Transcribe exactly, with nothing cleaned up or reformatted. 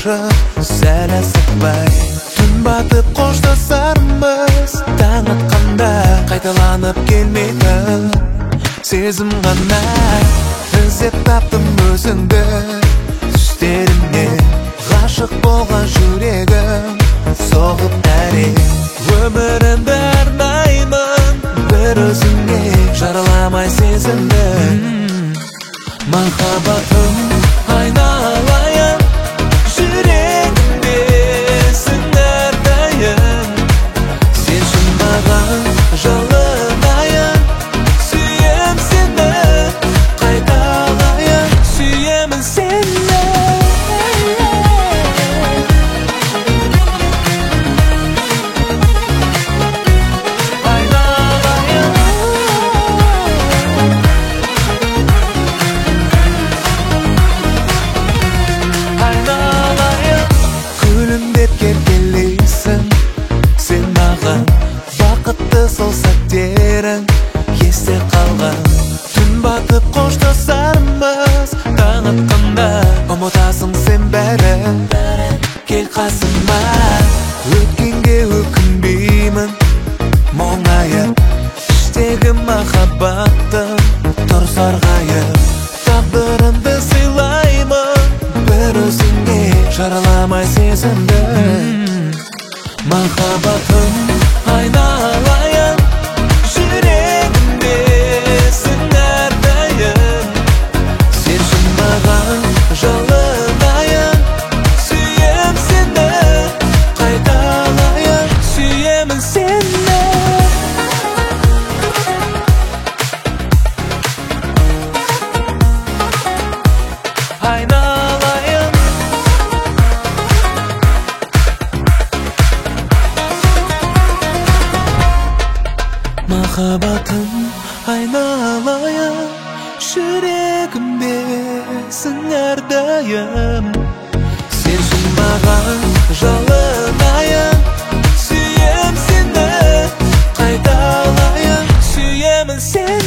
қашып сәл асықпай түн батып қоштасармыз. Таң атқанда қайталанып келмейтін сезім ғана іздеп таптым өзіңді түстерімнен. Ғашық болған жүрегім соғып әрең, өмірімді арнаймын бір өзіңе, жараламай сезімді. Махаббатым айналайын жүрегімдесің әрдайым. Сен үшін маған жалынайын, сүйем сені қайталайын, сүйемін сені. Сол сәттерің есте қалған. Түн батып қоштасармыз. Таң атқанда ұмытасың сен бәрін. Кел қасыма, өткенге өкінбеймін мұңайып. Іштегі махаббаттым тұр сарғайып. Тағдырымды сыйлаймын бір өзіңе, жараламай сезімді. Махаббатым айналайын жүрегімдесің әрдайым. Сен үшін маған жалынайын, сүйем сені қайталайын, сүйемін сені. Айналайын махаббатым айналайын жүрегімдесің әрдайым. Сен үшін маған жалынайын, сүйем сені қайталайын, сүйемін сені.